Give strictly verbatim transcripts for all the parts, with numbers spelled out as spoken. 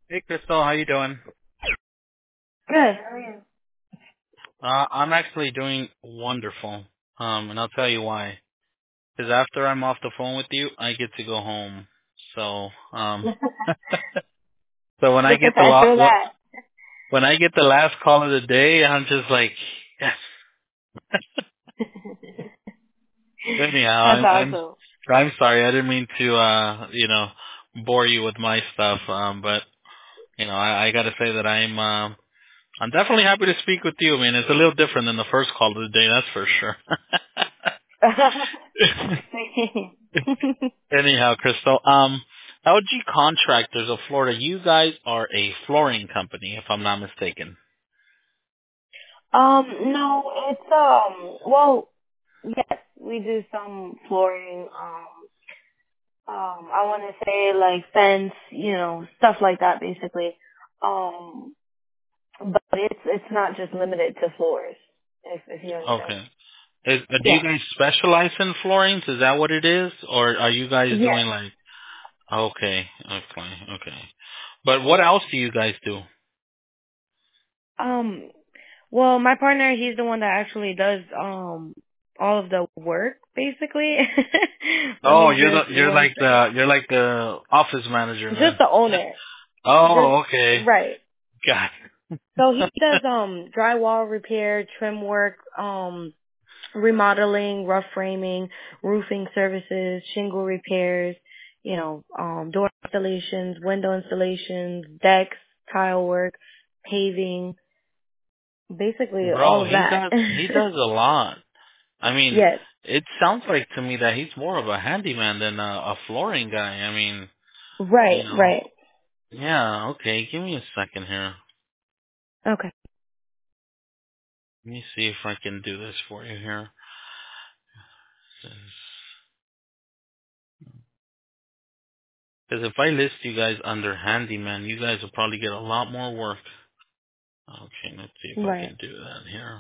Hey, Crystal, how you doing? Good. How are you? Uh, I'm actually doing wonderful. Um, and I'll tell you why. Because after I'm off the phone with you, I get to go home. So, um, so when I get the I lo- feel wh- that. when I get the last call of the day, I'm just like, yes. Anyhow, That's I'm I'm awesome. I'm sorry. I didn't mean to, uh, you know, bore you with my stuff. Um, but you know, I, I got to say that I'm uh, I'm definitely happy to speak with you. I mean, it's a little different than the first call of the day, that's for sure. Anyhow, Crystal, um, L G Contractors of Florida, you guys are a flooring company, if I'm not mistaken. um, no, it's um. Well, yes, we do some flooring. Um, um, I want to say like fence, you know, stuff like that, basically. Um, but it's it's not just limited to floors, if if you understand. Okay. Is, uh, do you Yeah. guys specialize in floorings? Is that what it is, or are you guys Yes. doing like? Okay, okay, okay. But what else do you guys do? Um, well, my partner, he's the one that actually does um all of the work, basically. But Oh, he's you're the just you're one, like the you're like the office manager just then. the owner. Just Oh, okay. right. Got So he it. does um drywall repair, trim work, um remodeling, rough framing, roofing services, shingle repairs, you know, um door installations, window installations, decks, tile work, paving, basically all Bro, of he that. does he does a lot. I mean, Yes. it sounds like to me that he's more of a handyman than a, a flooring guy. I mean, you Right, know. right. Yeah, okay. Give me a second here. Okay. Let me see if I can do this for you here. Because if I list you guys under handyman, you guys will probably get a lot more work. Okay, let's see if I Right. can do that here.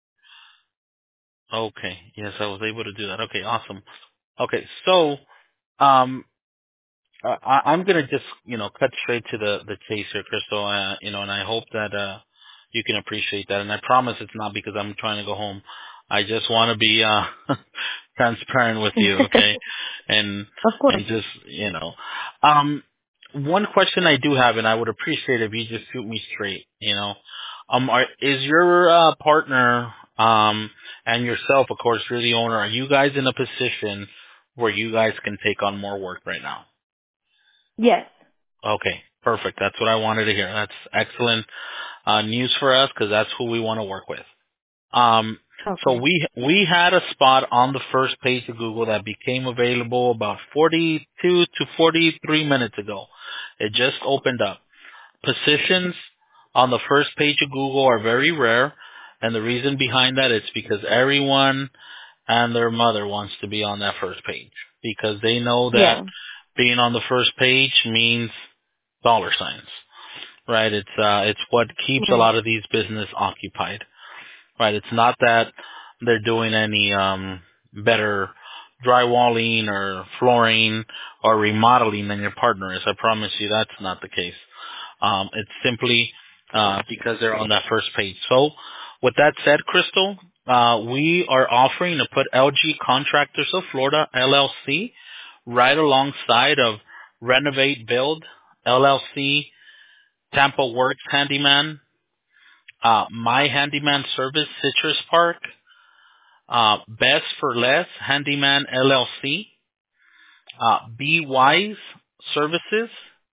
Okay, yes, I was able to do that. Okay, awesome. Okay, so um, Uh, I, I'm gonna just, you know, cut straight to the the chase here, Crystal. Uh, you know, and I hope that uh you can appreciate that. And I promise it's not because I'm trying to go home. I just want to be uh transparent with you, okay? And Of course. and just, you know, um, one question I do have, and I would appreciate if you just shoot me straight. You know, um, are, is your uh, partner um and yourself, of course, you're the owner. Are you guys in a position where you guys can take on more work right now? Yes. Okay, perfect. That's what I wanted to hear. That's excellent uh, news for us because that's who we want to work with. Um, so Okay. we we had a spot on the first page of Google that became available about forty-two to forty-three minutes ago. It just opened up. Positions on the first page of Google are very rare, and the reason behind that is because everyone and their mother wants to be on that first page because they know that Yeah. being on the first page means dollar signs, right? It's uh, it's what keeps a Right. lot of these business occupied, right? It's not that they're doing any um, better drywalling or flooring or remodeling than your partner is. I promise you that's not the case. Um, it's simply uh, because they're on that first page. So, with that said, Crystal, uh, we are offering to put L G Contractors of Florida L L C right alongside of Renovate Build L L C, Tampa Works Handyman, uh, My Handyman Service Citrus Park, uh, Best for Less Handyman L L C, uh, Be Wise Services,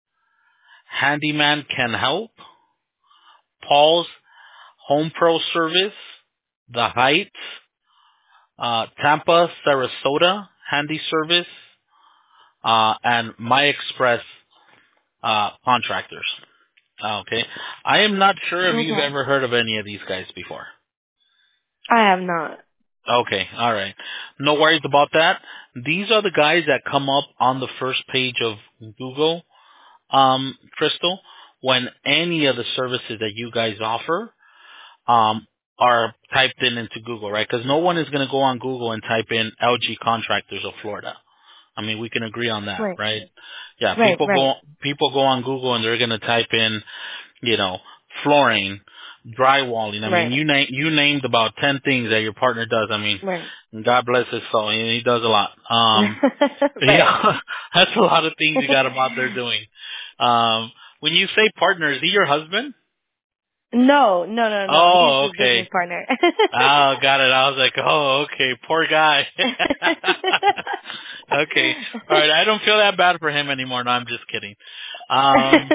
Handyman Can Help, Paul's Home Pro Service, The Heights, uh, Tampa, Sarasota Handy Service, uh, and My Express uh, Contractors. Okay. I am not sure if you've Okay. ever heard of any of these guys before. I have not. Okay, all right. No worries about that. These are the guys that come up on the first page of Google, um, Crystal, when any of the services that you guys offer um, are typed in into Google, right? Because no one is going to go on Google and type in L G Contractors of Florida. I mean, we can agree on that, Right. right? Yeah, Right. people Right. go people go on Google and they're going to type in, you know, flooring, drywalling. I mean, Right. you name you named about ten things that your partner does. I mean, Right. God bless his soul, and he does a lot. Um, Right. yeah, that's a lot of things you got him out there doing. Um, when you say partner, is he your husband? No, no, no, no. He's Oh, just business okay. partner. Oh, got it. I was like, oh, okay, poor guy. Okay, all right. I don't feel that bad for him anymore. No, I'm just kidding. Um,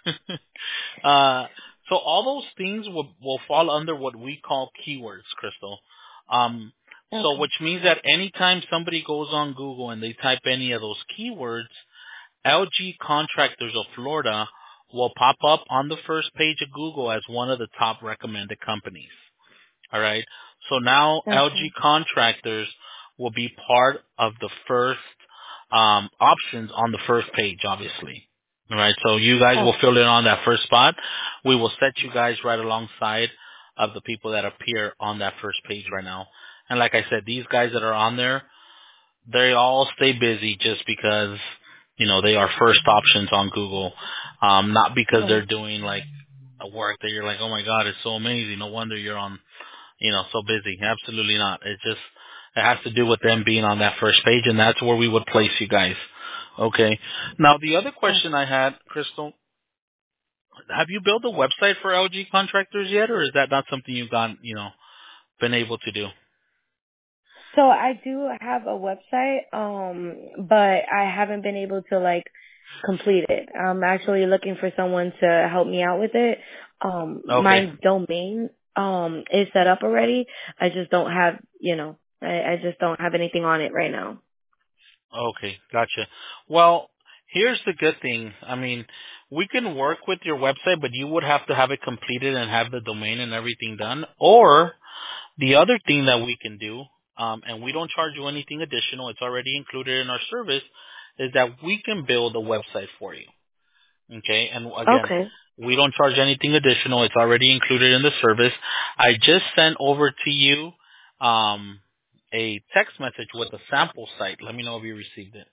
uh, so all those things will will fall under what we call keywords, Crystal. Um, so Okay. which means that anytime somebody goes on Google and they type any of those keywords, L G Contractors of Florida will pop up on the first page of Google as one of the top recommended companies. All right. So now L G Okay. Contractors will be part of the first um, options on the first page, obviously. All right. So you guys will Okay. fill in on that first spot. We will set you guys right alongside of the people that appear on that first page right now. And like I said, these guys that are on there, they all stay busy just because, you know, they are first options on Google. Um, not because Right. they're doing like a work that you're like, oh my God, it's so amazing. No wonder you're on, you know, so busy. Absolutely not. It just, it has to do with them being on that first page, and that's where we would place you guys. Okay. Now, the other question Okay. I had, Crystal, have you built a website for L G Contractors yet, or is that not something you've gone, you know, been able to do? So I do have a website, um, but I haven't been able to like complete it. I'm actually looking for someone to help me out with it. Um, Okay. my domain um is set up already. I just don't have, you know, I, I just don't have anything on it right now. Okay, gotcha. Well, here's the good thing. I mean, we can work with your website, but you would have to have it completed and have the domain and everything done. Or the other thing that we can do, um, and we don't charge you anything additional, it's already included in our service, is that we can build a website for you. Okay, and again, Okay. we don't charge anything additional. It's already included in the service. I just sent over to you um, a text message with a sample site. Let me know if you received it.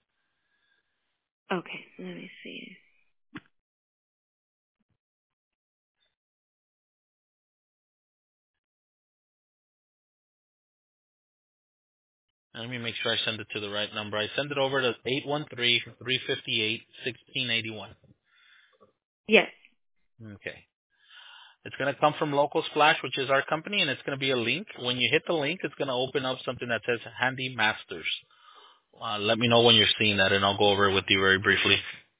Okay. Let me see. Let me make sure I send it to the right number. I send it over to eight one three, three five eight, one six eight one. Yes. Okay. It's going to come from Local Splash, which is our company, and it's going to be a link. When you hit the link, it's going to open up something that says Handy Masters. Uh, let me know when you're seeing that, and I'll go over it with you very briefly.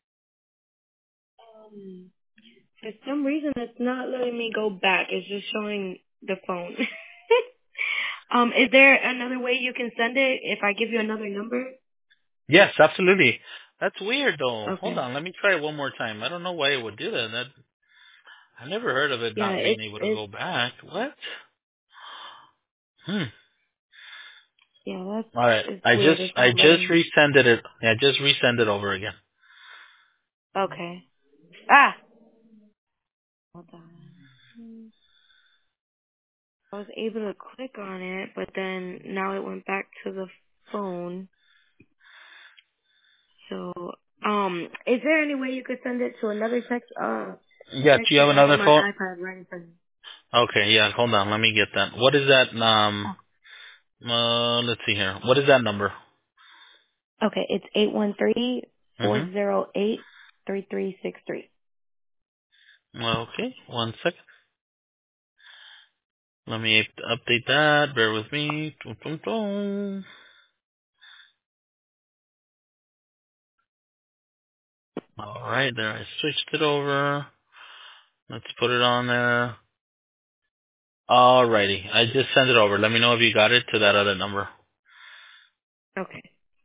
Um, for some reason, it's not letting me go back. It's just showing the phone. um, is there another way you can send it if I give you another number? Yes, absolutely. That's weird, though. Hold Okay. on. Let me try it one more time. I don't know why it would do that. That I never heard of it Yeah, not being it's able to it's go back. What? Hmm. yeah, that's All right. it's I weird. just It's I not just letting. resended it. Yeah, I just resend it over again. Okay. Ah. Hold on. I was able to click on it, but then now it went back to the phone. So, um, is there any way you could send it to another text uh Yeah. Do text you have message? I have another my phone? iPad right in front of me. Okay. Yeah. Hold on. Let me get that. What is that? Um. Uh. Let's see here. What is that number? Okay, it's eight one three four Mm-hmm. zero eight three three six three. Okay. One second. Let me up- update that. Bear with me. Dum, dum, dum. All right, there. I switched it over. Let's put it on there. Alrighty. I just sent it over. Let me know if you got it to that other number. Okay.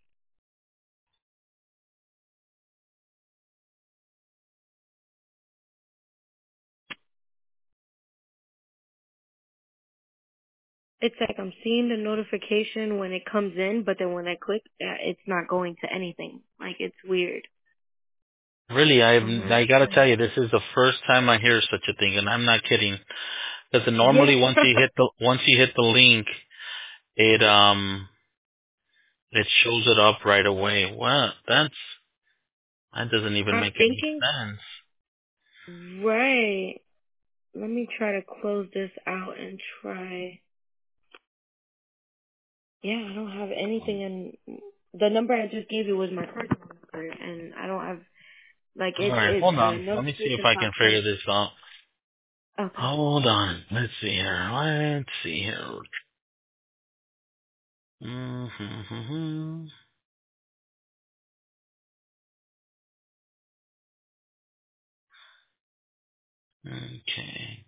It's like I'm seeing the notification when it comes in, but then when I click, uh, it's not going to anything. Like it's weird. Really, I I'm not I gotta sure. tell you, this is the first time I hear such a thing, and I'm not kidding. Because Yeah. normally, once you hit the once you hit the link, it um It shows it up right away. What? That's that doesn't even I'm make any thinking, sense. right. Let me try to close this out and try. Yeah, I don't have anything in. The number I just gave you was my personal number, and I don't have, like, All it, right, it, hold the on. Let me see if notification I can popped figure up. this out. Okay. Hold on. Let's see here. Let's see here. Mm-hmm. Okay.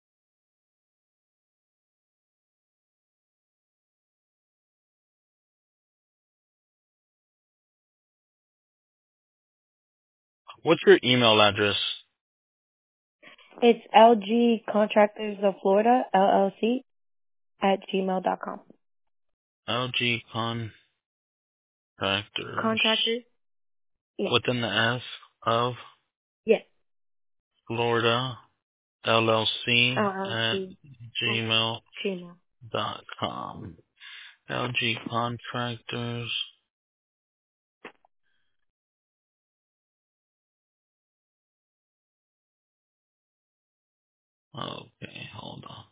What's your email address? It's L G Contractors of Florida, L L C, at gmail dot com. L G Contractors Contractors? Yes. within the S of Yes. Florida L L C at L L C at gmail Gmail. dot com. L G Contractors. Okay, hold on.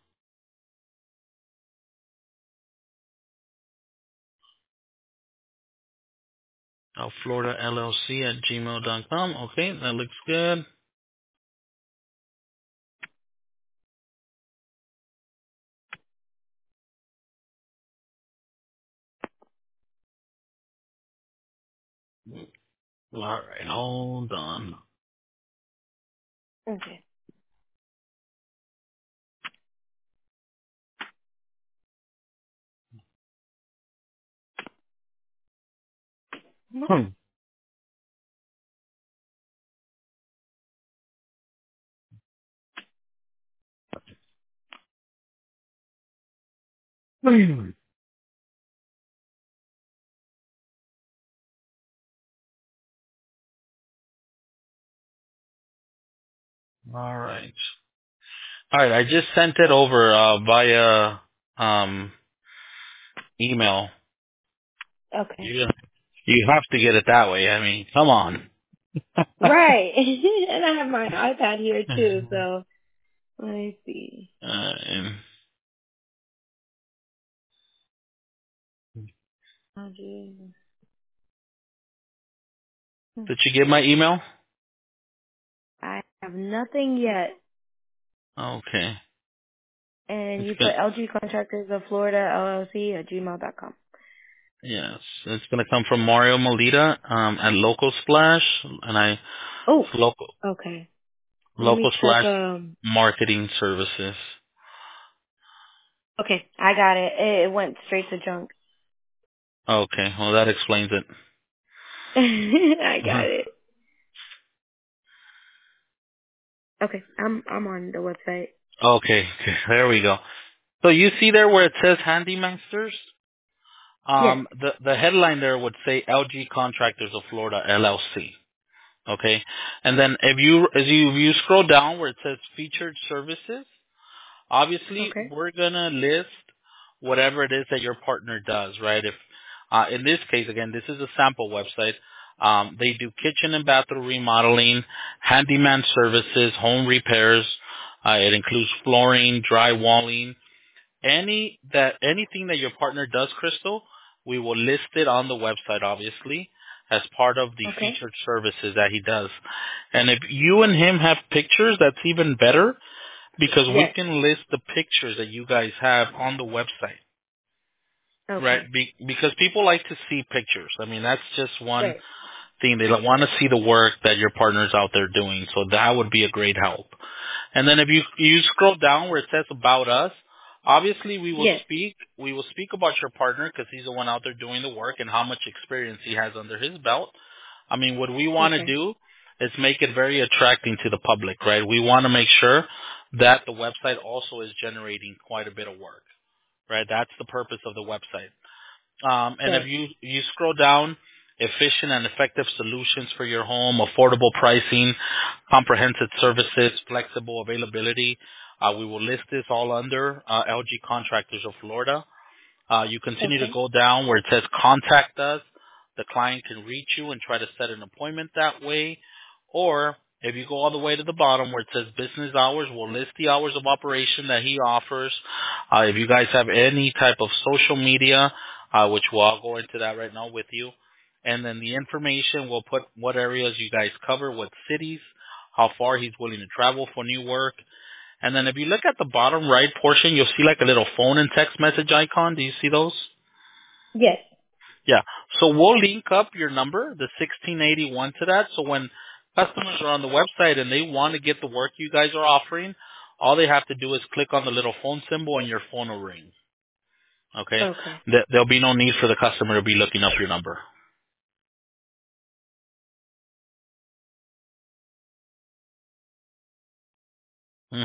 Oh, Florida L L C at gmail dot com. Okay, that looks good. All right, hold on. Okay. Hmm. All right. All right, I just sent it over uh, via um, email. Okay. You you have to get it that way. I mean, come on. Right. And I have my iPad here too, so let me see. Uh, and L G. Hmm. did you get my email? I have nothing yet. Okay. And It's you good. put L G Contractors of Florida, L L C, at gmail dot com. Yes, it's gonna come from Mario Molita um, at Local Splash, and I Oh, local okay. Let me Local check. Splash Um. Marketing Services. Okay, I got it. It, it went straight to junk. Okay, well that explains it. I got Mhm. it. Okay, I'm I'm on the website. Okay, okay, there we go. So you see there where it says Handymasters? Yes. Um, the the headline there would say L G Contractors of Florida L L C. Okay, and then if you as you if you scroll down where it says Featured Services, obviously Okay. we're gonna list whatever it is that your partner does, right? If uh, in this case, again, this is a sample website. Um, they do kitchen and bathroom remodeling, handyman services, home repairs. Uh, it includes flooring, drywalling, any that anything that your partner does, Crystal, we will list it on the website, obviously, as part of the Okay. featured services that he does. And if you and him have pictures, that's even better because we Yes. can list the pictures that you guys have on the website, right? Okay. Be, because people like to see pictures. I mean, that's just one Right. thing. They want to see the work that your partner's out there doing. So that would be a great help. And then if you you scroll down where it says about us, obviously we will Yes. speak we will speak about your partner because he's the one out there doing the work and how much experience he has under his belt. I mean, what we want to Okay. do is make it very attracting to the public, right? We want to make sure that the website also is generating quite a bit of work, right? That's the purpose of the website. Um, and if Right. you you scroll down, efficient and effective solutions for your home, affordable pricing, comprehensive services, flexible availability. Uh, we will list this all under uh, L G Contractors of Florida. Uh, you continue to Okay. go down where it says contact us. The client can reach you and try to set an appointment that way. Or if you go all the way to the bottom where it says business hours, we'll list the hours of operation that he offers. Uh, if you guys have any type of social media, uh, which we'll all go into that right now with you. And then the information, we'll put what areas you guys cover, what cities, how far he's willing to travel for new work. And then if you look at the bottom right portion, you'll see like a little phone and text message icon. Do you see those? Yes. Yeah. So we'll link up your number, the sixteen eighty-one, to that. So when customers are on the website and they want to get the work you guys are offering, all they have to do is click on the little phone symbol and your phone will ring. Okay? Okay. There- There'll be no need for the customer to be looking up your number. Hmm.